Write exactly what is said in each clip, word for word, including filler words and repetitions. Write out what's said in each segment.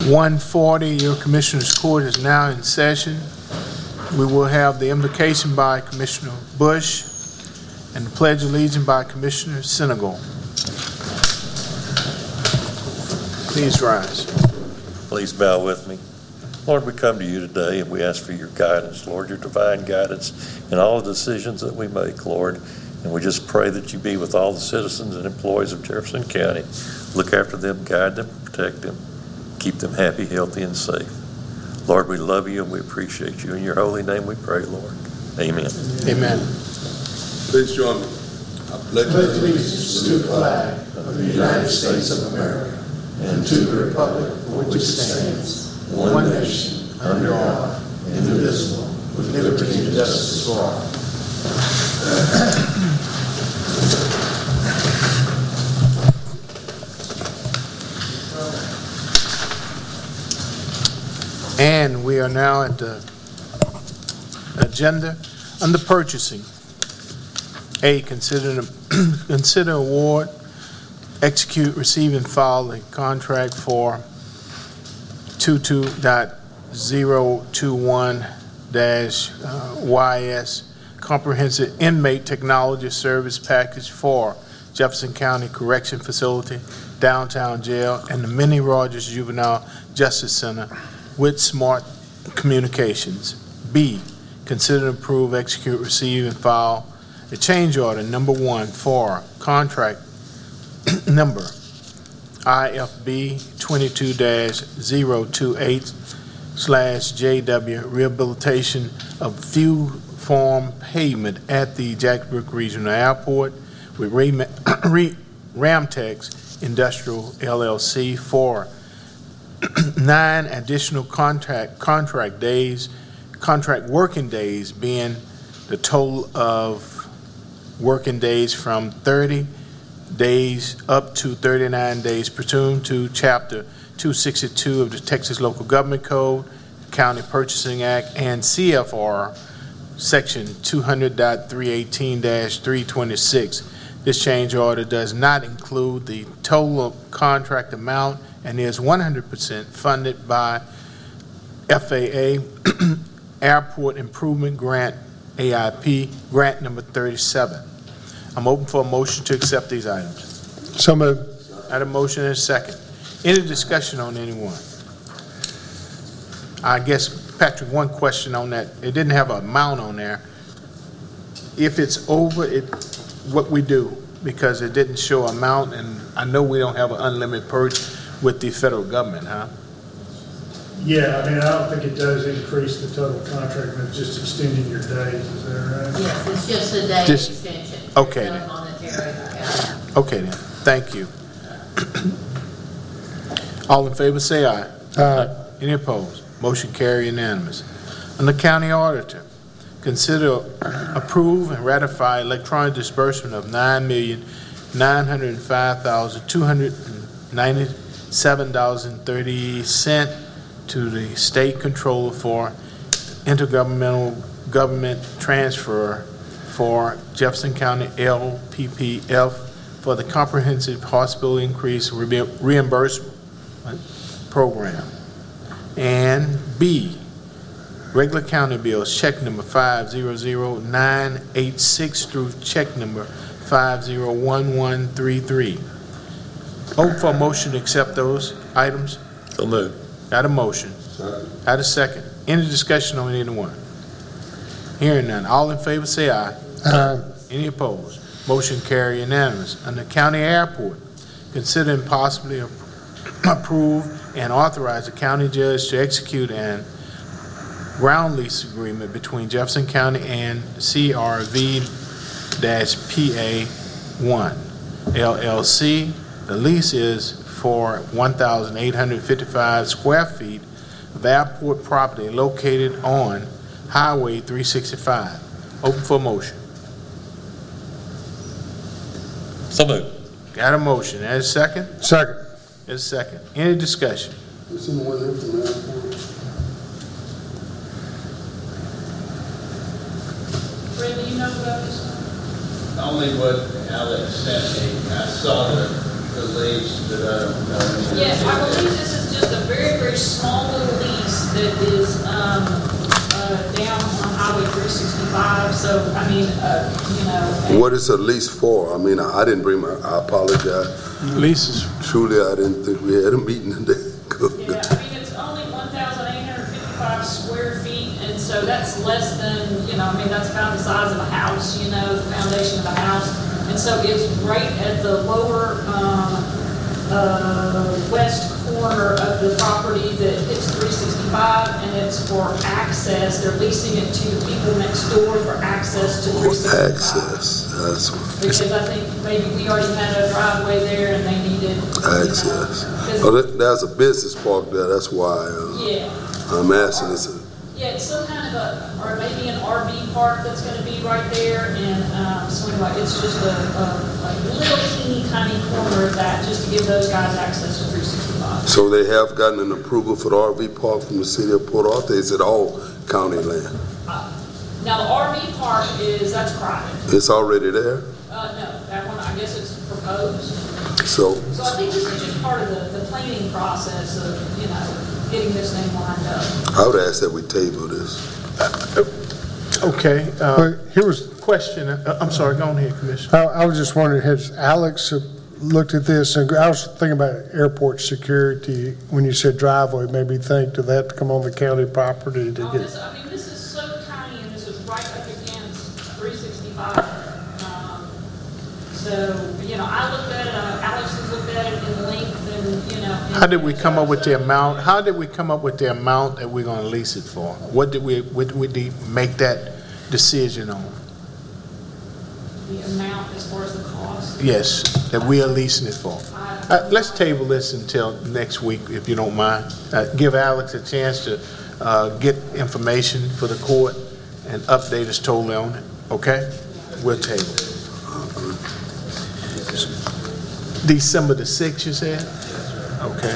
one forty, your Commissioner's Court is now in session. We will have the invocation by Commissioner Bush and the Pledge of Allegiance by Commissioner Senegal. Please rise. Please bow with me. Lord, we come to you today and we ask for your guidance, Lord, your divine guidance in all the decisions that we make, Lord. And we just pray that you be with all the citizens and employees of Jefferson County. Look after them, guide them, protect them, keep them happy, healthy, and safe. Lord, we love you and we appreciate you. In your holy name we pray, Lord. Amen. Amen. Please join me. I pledge allegiance to the flag of the United States of America and to the republic for which it stands, one nation, under God, indivisible, with liberty and justice for all. And we are now at the agenda under purchasing. A, consider consider award, execute, receive, and file a contract for twenty-two point zero two one dash Y S Comprehensive Inmate Technology Service Package for Jefferson County Correction Facility, Downtown Jail, and the Minnie Rogers Juvenile Justice Center with Smart Communications. B, consider, approve, execute, receive, and file a change order number one for contract number I F B twenty-two dash zero two eight slash J W rehabilitation of fuel form pavement at the Jacksbrook Regional Airport with Ramtex Industrial L L C for nine additional contract contract days, contract working days being the total of working days from thirty days up to thirty-nine days pursuant to Chapter two sixty-two of the Texas Local Government Code, County Purchasing Act, and C F R Section two hundred point three eighteen dash three twenty-six. This change order does not include the total contract amount and is one hundred percent funded by F A A Airport Improvement Grant, A I P, grant number thirty-seven. I'm open for a motion to accept these items. So moved. I had a motion and a second. Any discussion on any one? I guess, Patrick, one question on that. It didn't have an amount on there. If it's over, it what we do, because it didn't show amount, and I know we don't have an unlimited purge with the federal government, huh? Yeah, I mean, I don't think it does increase the total contract, but it's just extending your days, is that right? Yes, it's just a day Just- extension. okay There's then. no monetary, yeah. Okay then, thank you. All in favor say aye. Aye. Any opposed? Motion carry unanimous. On the county auditor, consider, approve, and ratify electronic disbursement of nine million nine hundred five thousand two hundred ninety-seven dollars and thirty cents to the state controller for intergovernmental government transfer for Jefferson County L P P F for the Comprehensive Hospital Increase Reimbursement Program. And B, regular county bills, check number five zero zero nine eight six through check number five zero one one three three. Open for a motion to accept those items. So moved. Got a motion. Second. Got a second. Any discussion on any one? Hearing none. All in favor say aye. Aye. Any opposed? Motion carry unanimous. On the county airport, consider and possibly approve and authorize the county judge to execute an ground lease agreement between Jefferson County and C R V P A one L L C. The lease is for one thousand eight hundred fifty-five square feet of airport property located on Highway three sixty-five. Open for motion. So moved. Got a motion. There's a second? Second. There's a second. Any discussion? Is anyone there from the airport? Brenda, you know about this one? Only what Alex sent me. I saw the the lease that I, I Yes, I believe this is just a very, very small little lease that is, um, uh, down on Highway three sixty-five, so, I mean, uh, you know. What is a lease for? I mean, I, I didn't bring my, I apologize. Leases, Truly, I didn't think we had a meeting today. Yeah, I mean, it's only one thousand eight hundred fifty-five square feet, and so that's less than, you know, I mean, that's about the size of a house, you know, the foundation of a house. And so it's right at the lower, um, uh, west corner of the property that hits three sixty-five, and it's for access. They're leasing it to the people next door for access to three sixty-five. Access, that's what. Because I think maybe we already had a driveway there and they needed, you know, Access. 'cause- Oh, that, there's a business park there, that's why, uh, yeah. I'm asking, it's a, Yeah, it's some kind of a, or maybe an R V park that's gonna be right there, and, um, so anyway, it's just a, a, like little teeny tiny corner of that, just to give those guys access to three sixty-five. so they have gotten an approval for the R V park from the city of Port Arthur, is it all county land? Uh, Now, the R V park is, that's private. It's already there, Uh, no, that one, I guess it's proposed. so, So I think this is just part of the, the planning process of, you know, getting this thing lined up. I would ask that we table this. okay, uh, But here was, question, uh, I'm sorry, go on ahead, Commissioner. I, I was just wondering, has Alex uh, looked at this? And I was thinking about airport security. When you said driveway, made me think, do they have to come on the county property to Oh, get? this, I mean, this is so tiny, and this is right up against three sixty-five. Um, So, you know, I looked at it, uh, Alex has looked at it in length and, you know. How did we come up with the amount, how did we come up with the amount that we're gonna lease it for? What did we, what did we de- make that decision on? The amount as far as the cost. Yes, that we are leasing it for. I- Uh, let's table this until next week, if you don't mind. Uh, give Alex a chance to, uh, get information for the court and update us totally on it, okay? We'll table it. December the sixth, you said? Okay.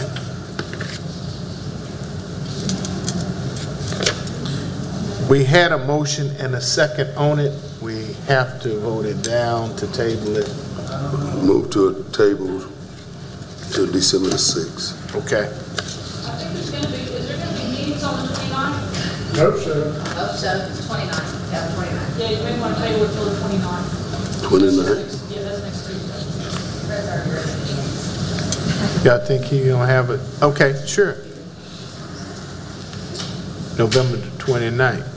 We had a motion and a second on it. We have to vote it down to table it. Move to a table to December the sixth. Okay. I think there's gonna be, is there gonna be meetings on the twenty-ninth? Hope so. Oh, so twenty-nine, yeah, twenty-nine. Yeah, you may wanna table it till the twenty-ninth. Twenty-nine? Yeah, that's next Tuesday. That's our first meeting. Y'all think he gonna have it? Okay, sure. November the twenty-ninth.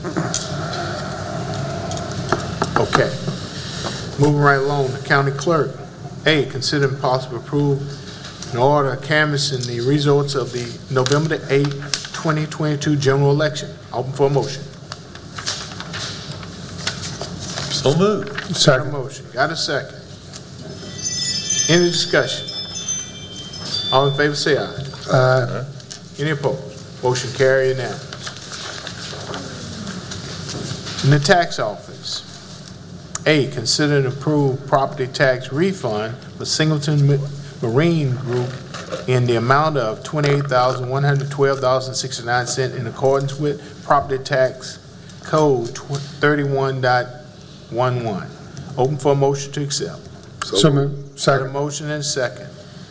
Okay. Moving right along, the county clerk. A, consider possible approve an order canvassing the results of the November the eighth, twenty twenty-two general election. Open for a motion. So moved. Got a Second. motion, got a second. Any discussion? All in favor say aye. Uh, Any opposed? Motion carried unanimous. In the tax office, A, consider and approve property tax refund for Singleton Ma- Marine Group in the amount of twenty-eight thousand one hundred twelve dollars and sixty-nine cents in accordance with Property Tax Code thirty-one point eleven. Open for a motion to accept. so moved. Got a Second. motion and a second.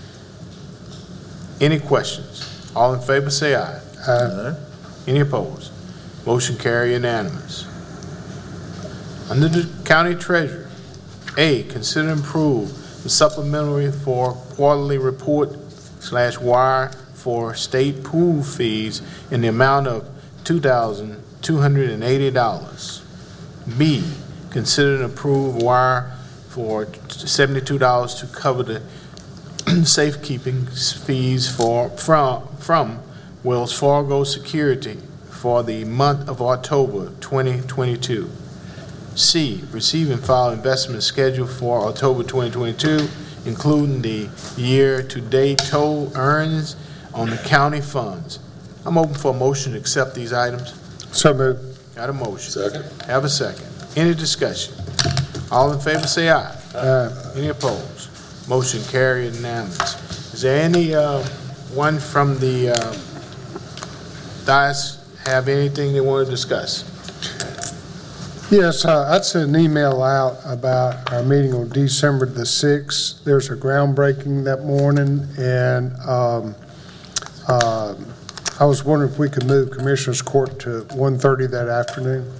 Any questions? All in favor say aye. Uh, Any opposed? Motion carry unanimous. Under the county treasurer, A, consider and approve the supplementary for quarterly report slash wire for state pool fees in the amount of two thousand two hundred eighty dollars. B, consider and approve wire for seventy-two dollars to cover the safekeeping fees for, from, from Wells Fargo Security for the month of October twenty twenty-two. C, receive and file investment schedule for October twenty twenty-two, including the year-to-date total earnings on the county funds. I'm open for a motion to accept these items. so moved. Got a motion. Second. Have a second. Any discussion? All in favor say aye. Uh, Any opposed? Motion carried unanimous. Is there any, uh, one from the, uh, dais have anything they want to discuss? Yes, uh, I'd sent an email out about our meeting on December the sixth. There's a groundbreaking that morning, and um, uh, I was wondering if we could move Commissioners Court to one thirty that afternoon.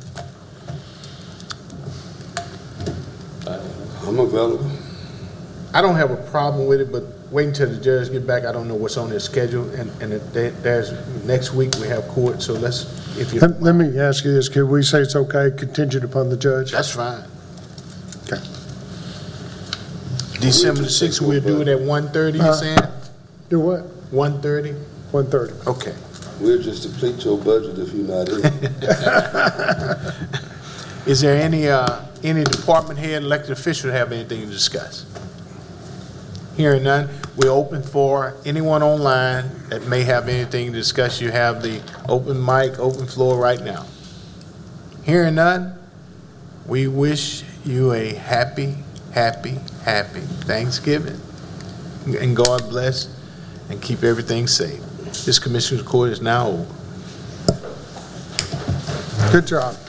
I'm available. I don't have a problem with it, but wait until the judge get back. I don't know what's on their schedule, and, and it- there- there's, next week we have court, so let's, if you, Let let me ask you this, could we say it's okay contingent upon the judge? that's fine. Okay. December the sixth, we'll do it at one thirty, you Uh, saying? Do what? one thirty? one thirty. Okay. We'll just deplete your budget if you're not in. Is there any, uh, any department head, elected official have anything to discuss? Hearing none, we're open for anyone online that may have anything to discuss. You have the open mic, open floor right now. Hearing none, we wish you a happy, happy, happy Thanksgiving. And God bless and keep everything safe. This Commissioner's Court is now over. Good job.